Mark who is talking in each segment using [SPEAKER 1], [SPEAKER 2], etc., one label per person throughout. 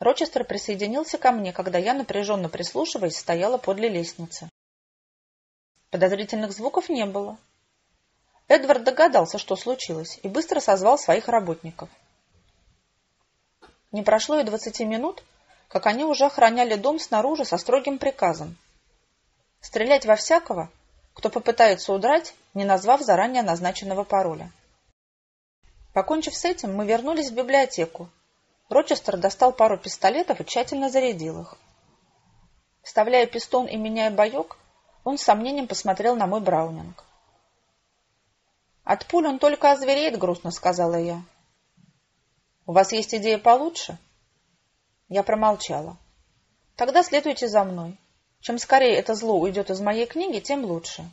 [SPEAKER 1] Рочестер присоединился ко мне, когда я, напряженно прислушиваясь, стояла подле лестницы. Подозрительных звуков не было. Эдвард догадался, что случилось, и быстро созвал своих работников. Не прошло и 20 минут, как они уже охраняли дом снаружи со строгим приказом стрелять во всякого, кто попытается удрать, не назвав заранее назначенного пароля. Покончив с этим, мы вернулись в библиотеку. Рочестер достал пару пистолетов и тщательно зарядил их. Вставляя пистон и меняя боек, он с сомнением посмотрел на мой браунинг. «От пуль он только озвереет», — грустно сказала я. «У вас есть идея получше?» Я промолчала. «Тогда следуйте за мной. Чем скорее это зло уйдет из моей книги, тем лучше».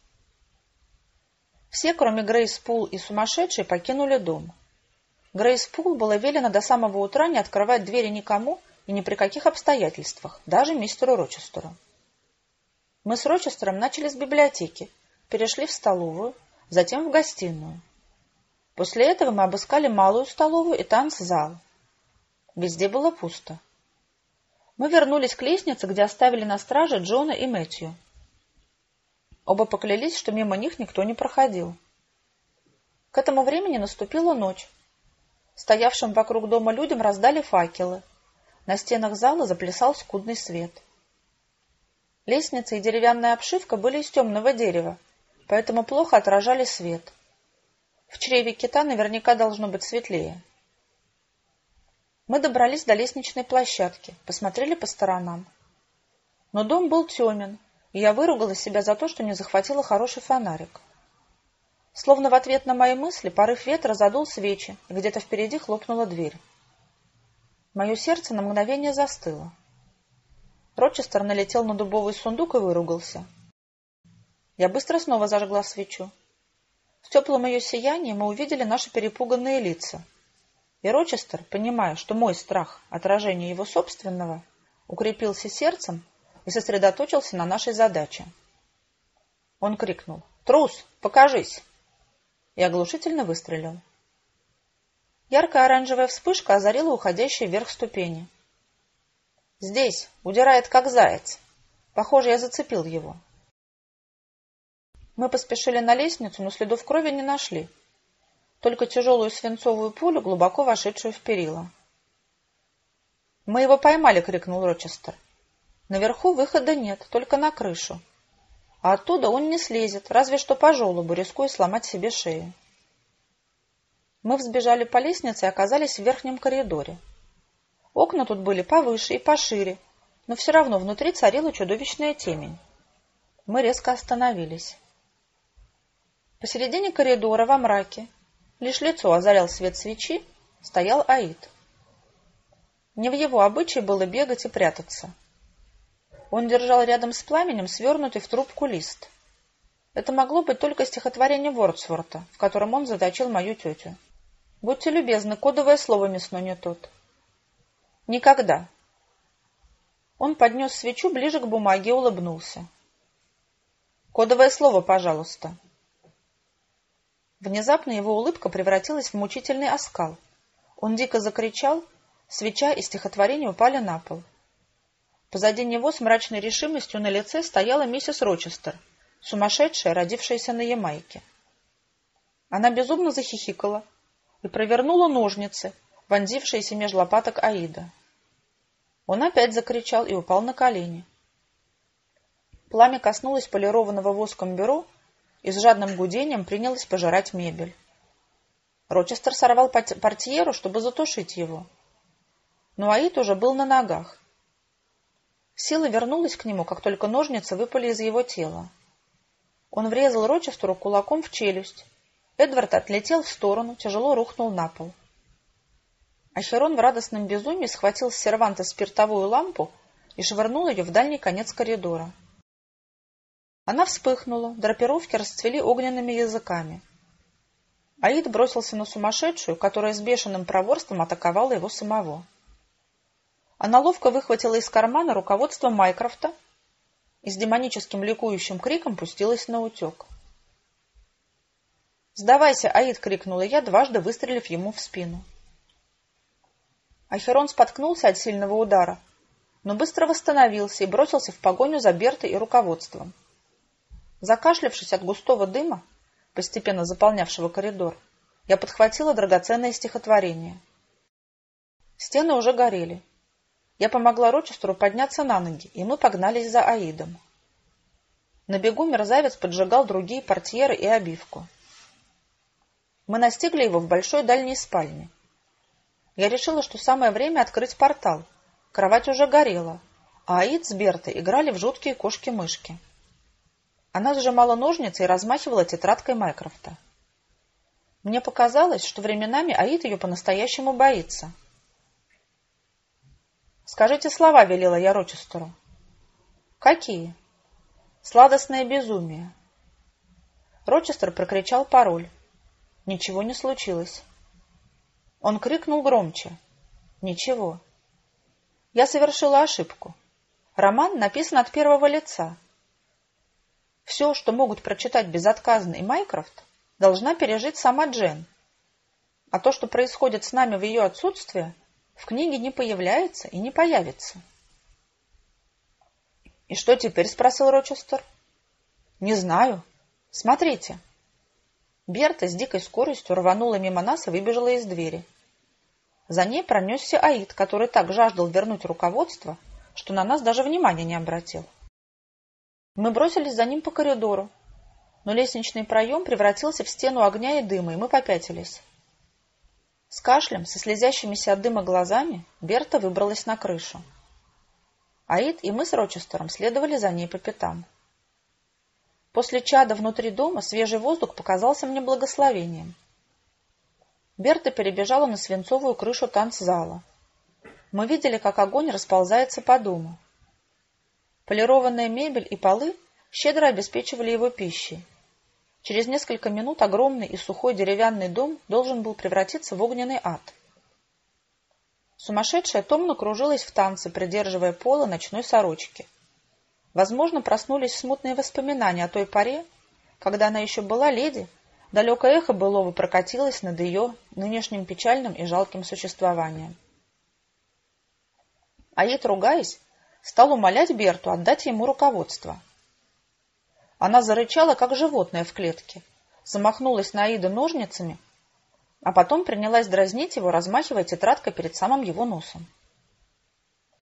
[SPEAKER 1] Все, кроме Грейс Пул и сумасшедшей, покинули дом. Грейс Пул было велено до самого утра не открывать двери никому и ни при каких обстоятельствах, даже мистеру Рочестеру. Мы с Рочестером начали с библиотеки, перешли в столовую, затем в гостиную. После этого мы обыскали малую столовую и танцзал. Везде было пусто. Мы вернулись к лестнице, где оставили на страже Джона и Мэтью. Оба поклялись, что мимо них никто не проходил. К этому времени наступила ночь. Стоявшим вокруг дома людям раздали факелы. На стенах зала заплясал скудный свет. Лестница и деревянная обшивка были из темного дерева, поэтому плохо отражали свет. В чреве кита наверняка должно быть светлее. Мы добрались до лестничной площадки, посмотрели по сторонам. Но дом был темен, и я выругала себя за то, что не захватила хороший фонарик. Словно в ответ на мои мысли порыв ветра задул свечи, и где-то впереди хлопнула дверь. Мое сердце на мгновение застыло. Рочестер налетел на дубовый сундук и выругался. Я быстро снова зажгла свечу. В теплом ее сиянии мы увидели наши перепуганные лица. И Рочестер, понимая, что мой страх — отражение его собственного, укрепился сердцем и сосредоточился на нашей задаче. Он крикнул: «Трус, покажись!» и оглушительно выстрелил. Яркая оранжевая вспышка озарила уходящие вверх ступени. «Здесь! Удирает, как заяц!» Похоже, я зацепил его. Мы поспешили на лестницу, но следов крови не нашли. Только тяжелую свинцовую пулю, глубоко вошедшую в перила. «Мы его поймали!» — крикнул Рочестер. «Наверху выхода нет, только на крышу. А оттуда он не слезет, разве что по желобу, рискуя сломать себе шею». Мы взбежали по лестнице и оказались в верхнем коридоре. Окна тут были повыше и пошире, но все равно внутри царила чудовищная темень. Мы резко остановились. Посередине коридора во мраке, лишь лицо озарял свет свечи, стоял Аид. Не в его обычае было бегать и прятаться. Он держал рядом с пламенем свернутый в трубку лист. Это могло быть только стихотворение Вордсворта, в котором он заточил мою тетю. «Будьте любезны, кодовое слово, мясной не тот». «Никогда». Он поднес свечу ближе к бумаге и улыбнулся. «Кодовое слово, пожалуйста». Внезапно его улыбка превратилась в мучительный оскал. Он дико закричал, свеча и стихотворение упали на пол. Позади него с мрачной решимостью на лице стояла миссис Рочестер, сумасшедшая, родившаяся на Ямайке. Она безумно захихикала и провернула ножницы, вонзившиеся меж лопаток Аида. Он опять закричал и упал на колени. Пламя коснулось полированного воском бюро и с жадным гудением принялось пожирать мебель. Рочестер сорвал портьеру, чтобы затушить его. Но Аид уже был на ногах. Сила вернулась к нему, как только ножницы выпали из его тела. Он врезал Рочестеру кулаком в челюсть. Эдвард отлетел в сторону, тяжело рухнул на пол. Ахерон в радостном безумии схватил с серванта спиртовую лампу и швырнул ее в дальний конец коридора. Она вспыхнула, драпировки расцвели огненными языками. Аид бросился на сумасшедшую, которая с бешеным проворством атаковала его самого. Она ловко выхватила из кармана руководство Майкрофта и с демоническим ликующим криком пустилась наутек. «Сдавайся, Аид!» — крикнула я, дважды выстрелив ему в спину. Ахерон споткнулся от сильного удара, но быстро восстановился и бросился в погоню за Бертой и руководством. Закашлявшись от густого дыма, постепенно заполнявшего коридор, я подхватила драгоценное стихотворение. Стены уже горели. Я помогла Рочестеру подняться на ноги, и мы погнались за Аидом. На бегу мерзавец поджигал другие портьеры и обивку. Мы настигли его в большой дальней спальне. Я решила, что самое время открыть портал. Кровать уже горела, а Аид с Бертой играли в жуткие кошки-мышки. Она сжимала ножницы и размахивала тетрадкой Майкрофта. Мне показалось, что временами Аид ее по-настоящему боится. «Скажите слова», — велела я Рочестеру. «Какие?» «Сладостное безумие». Рочестер прокричал пароль. Ничего не случилось. Он крикнул громче. Ничего. Я совершила ошибку. Роман написан от первого лица. Все, что могут прочитать безотказно и Майкрофт, должна пережить сама Джен. А то, что происходит с нами в ее отсутствие, в книге не появляется и не появится. «И что теперь?» — спросил Рочестер. «Не знаю. Смотрите». Берта с дикой скоростью рванула мимо нас и выбежала из двери. За ней пронесся Аид, который так жаждал вернуть руководство, что на нас даже внимания не обратил. Мы бросились за ним по коридору, но лестничный проем превратился в стену огня и дыма, и мы попятились. С кашлем, со слезящимися от дыма глазами, Берта выбралась на крышу. Аид и мы с Рочестером следовали за ней по пятам. После чада внутри дома свежий воздух показался мне благословением. Берта перебежала на свинцовую крышу танцзала. Мы видели, как огонь расползается по дому. Полированная мебель и полы щедро обеспечивали его пищей. Через несколько минут огромный и сухой деревянный дом должен был превратиться в огненный ад. Сумасшедшая томно кружилась в танце, придерживая полы ночной сорочки. Возможно, проснулись смутные воспоминания о той поре, когда она еще была леди, далекое эхо былого прокатилось над ее нынешним печальным и жалким существованием. Аид, ругаясь, стал умолять Берту отдать ему руководство. Она зарычала, как животное в клетке, замахнулась на Аида ножницами, а потом принялась дразнить его, размахивая тетрадкой перед самым его носом.